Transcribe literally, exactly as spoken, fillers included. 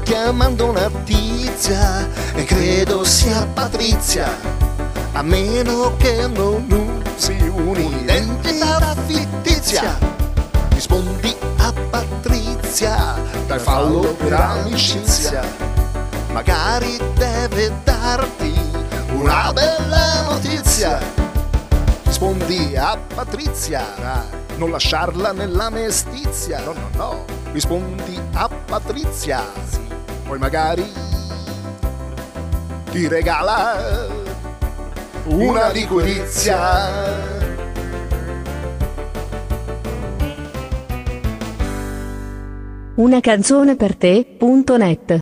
chiamando una tizia e credo sia Patrizia, a meno che non usi un'identità fittizia. Rispondi a Patrizia, dai fallo per amicizia, magari deve darti una bella notizia. Rispondi a Patrizia, non lasciarla nella mestizia. No, no, no. Rispondi a Patrizia, sì. Poi magari ti regala una liquirizia. Una canzone per te punto net